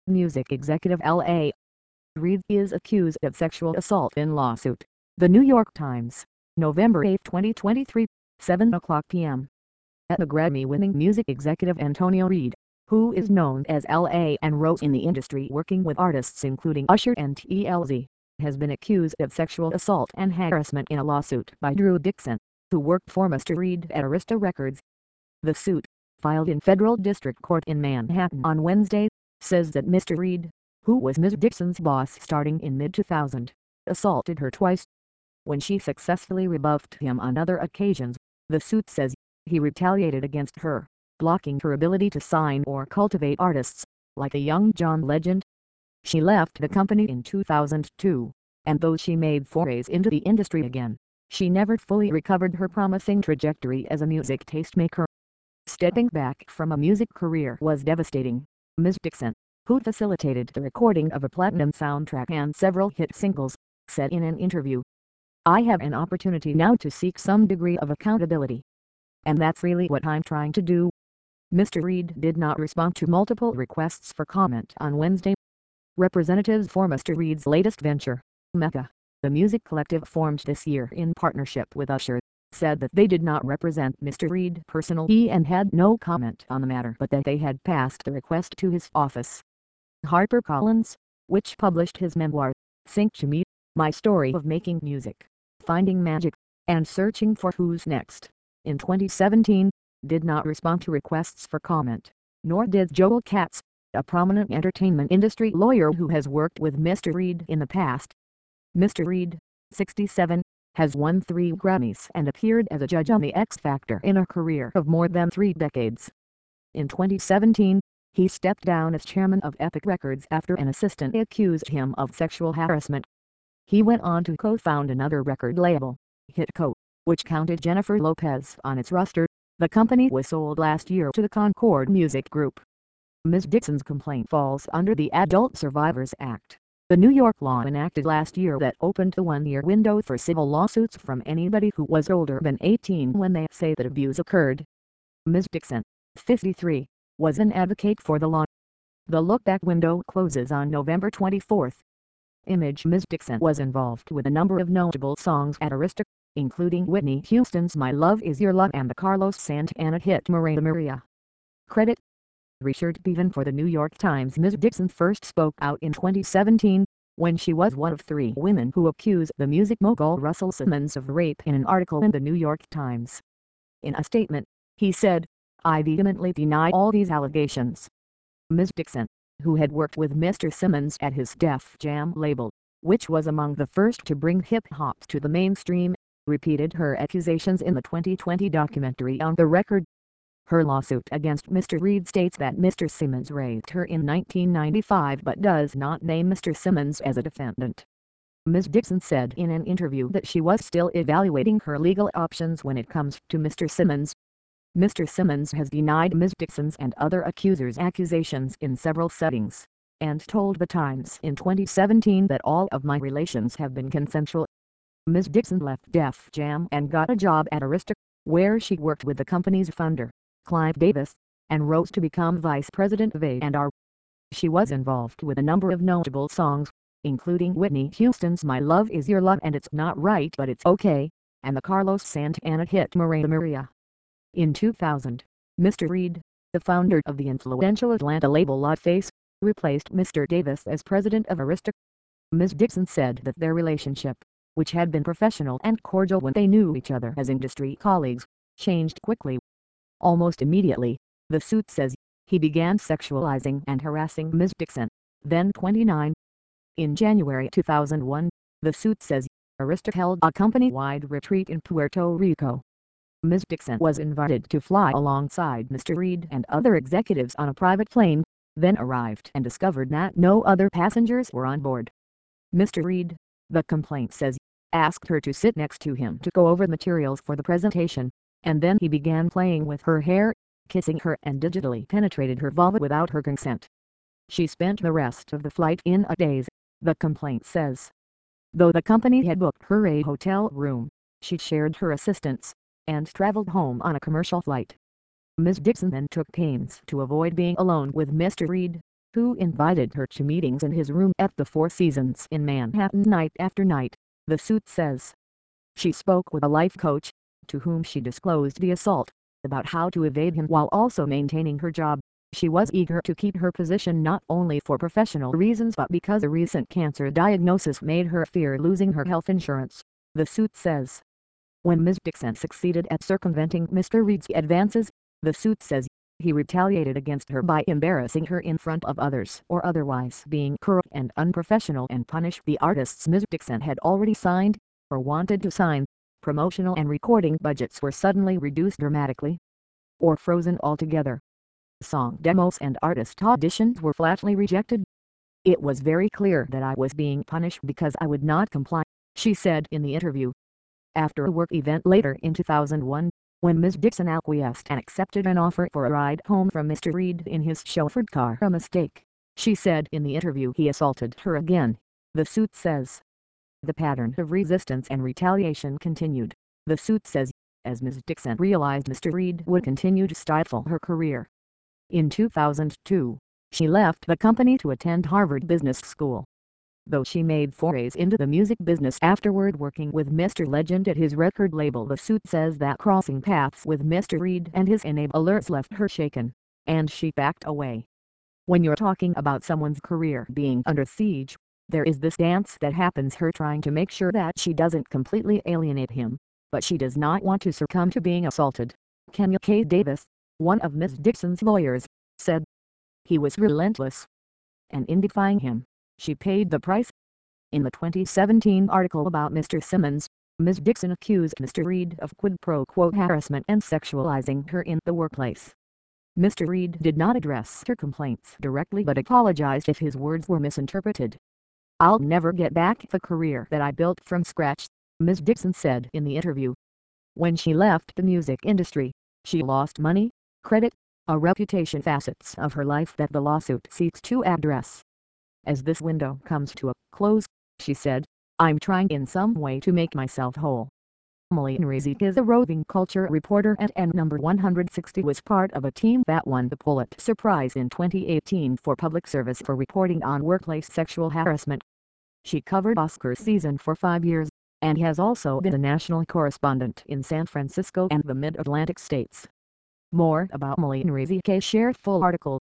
Music executive L.A. Reid is accused of sexual assault in lawsuit. The New York Times, November 8, 2023, 7:00 p.m. At the Grammy-winning music executive Antonio Reid, who is known as L.A. and rose in the industry working with artists including Usher and TLC, has been accused of sexual assault and harassment in a lawsuit by Drew Dixon, who worked for Mr. Reid at Arista Records. The suit, filed in federal district court in Manhattan on Wednesday, says that Mr. Reid, who was Ms. Dixon's boss starting in mid-2000, assaulted her twice. When she successfully rebuffed him on other occasions, the suit says he retaliated against her, blocking her ability to sign or cultivate artists, like a young John Legend. She left the company in 2002, and though she made forays into the industry again, she never fully recovered her promising trajectory as a music tastemaker. Stepping back from a music career was devastating, Ms. Dixon, who facilitated the recording of a platinum soundtrack and several hit singles, said in an interview. "I have an opportunity now to seek some degree of accountability. And that's really what I'm trying to do." Mr. Reid did not respond to multiple requests for comment on Wednesday. Representatives for Mr. Reid's latest venture, Mecca, the music collective formed this year in partnership with Usher, said that they did not represent Mr. Reid personally and had no comment on the matter, but that they had passed the request to his office. HarperCollins, which published his memoir, Sing to Me, My Story of Making Music, Finding Magic, and Searching for Who's Next, in 2017, did not respond to requests for comment, nor did Joel Katz, a prominent entertainment industry lawyer who has worked with Mr. Reid in the past. Mr. Reid, 67, has won 3 Grammys and appeared as a judge on The X Factor in a career of more than 3 decades. In 2017, he stepped down as chairman of Epic Records after an assistant accused him of sexual harassment. He went on to co-found another record label, Hitco, which counted Jennifer Lopez on its roster. The company was sold last year to the Concord Music Group. Ms. Dixon's complaint falls under the Adult Survivors Act, the New York law enacted last year that opened the 1-year window for civil lawsuits from anybody who was older than 18 when they say that abuse occurred. Ms. Dixon, 53, was an advocate for the law. The look-back window closes on November 24. Image Ms. Dixon was involved with a number of notable songs at Arista, including Whitney Houston's My Love Is Your Love and the Carlos Santana hit Morena Maria. Credit: Richard Bevan for the New York Times. Ms. Dixon first spoke out in 2017, when she was one of 3 women who accused the music mogul Russell Simmons of rape in an article in the New York Times. In a statement, he said, "I vehemently deny all these allegations." Ms. Dixon, who had worked with Mr. Simmons at his Def Jam label, which was among the first to bring hip-hop to the mainstream, repeated her accusations in the 2020 documentary On the Record. Her lawsuit against Mr. Reid states that Mr. Simmons raped her in 1995 but does not name Mr. Simmons as a defendant. Ms. Dixon said in an interview that she was still evaluating her legal options when it comes to Mr. Simmons. Mr. Simmons has denied Ms. Dixon's and other accusers' accusations in several settings, and told The Times in 2017 that all of my relations have been consensual. Ms. Dixon left Def Jam and got a job at Arista, where she worked with the company's founder, Clive Davis, and rose to become vice president of A&R. She was involved with a number of notable songs, including Whitney Houston's My Love Is Your Love and It's Not Right But It's Okay, and the Carlos Santana hit Morena Maria. In 2000, Mr. Reid, the founder of the influential Atlanta label LaFace, replaced Mr. Davis as president of Arista. Ms. Dixon said that their relationship, which had been professional and cordial when they knew each other as industry colleagues, changed quickly. Almost immediately, the suit says, he began sexualizing and harassing Ms. Dixon, then 29. In January 2001, the suit says, Arista held a company-wide retreat in Puerto Rico. Ms. Dixon was invited to fly alongside Mr. Reid and other executives on a private plane, then arrived and discovered that no other passengers were on board. Mr. Reid, the complaint says, asked her to sit next to him to go over materials for the presentation, and then he began playing with her hair, kissing her and digitally penetrated her vulva without her consent. She spent the rest of the flight in a daze, the complaint says. Though the company had booked her a hotel room, she shared her assistants, and traveled home on a commercial flight. Ms. Dixon then took pains to avoid being alone with Mr. Reid, who invited her to meetings in his room at the Four Seasons in Manhattan night after night, the suit says. She spoke with a life coach, to whom she disclosed the assault, about how to evade him while also maintaining her job. She was eager to keep her position not only for professional reasons but because a recent cancer diagnosis made her fear losing her health insurance, the suit says. When Ms. Dixon succeeded at circumventing Mr. Reed's advances, the suit says, he retaliated against her by embarrassing her in front of others or otherwise being cruel and unprofessional and punished the artists Ms. Dixon had already signed, or wanted to sign. Promotional and recording budgets were suddenly reduced dramatically, or frozen altogether. Song demos and artist auditions were flatly rejected. It was very clear that I was being punished because I would not comply, she said in the interview. After a work event later in 2001, when Ms. Dixon acquiesced and accepted an offer for a ride home from Mr. Reed in his chauffeured car, a mistake, she said in the interview. He assaulted her again, the suit says. The pattern of resistance and retaliation continued, the suit says, as Ms. Dixon realized Mr. Reed would continue to stifle her career. In 2002, she left the company to attend Harvard Business School. Though she made forays into the music business afterward working with Mr. Legend at his record label, the suit says that crossing paths with Mr. Reed and his enablers left her shaken, and she backed away. When you're talking about someone's career being under siege, there is this dance that happens, her trying to make sure that she doesn't completely alienate him, but she does not want to succumb to being assaulted. Kenya K. Davis, one of Ms. Dixon's lawyers, said. He was relentless, and in defying him, she paid the price. In the 2017 article about Mr. Simmons, Ms. Dixon accused Mr. Reed of quid pro quo harassment and sexualizing her in the workplace. Mr. Reed did not address her complaints directly but apologized if his words were misinterpreted. I'll never get back the career that I built from scratch, Ms. Dixon said in the interview. When she left the music industry, she lost money, credit, a reputation, facets of her life that the lawsuit seeks to address. As this window comes to a close, she said, I'm trying in some way to make myself whole. Malin Rizieq is a roving culture reporter at N number 160, was part of a team that won the Pulitzer Prize in 2018 for public service for reporting on workplace sexual harassment. She covered Oscar season for 5 years, and has also been a national correspondent in San Francisco and the Mid-Atlantic states. More about Malin Rizieq, share full article.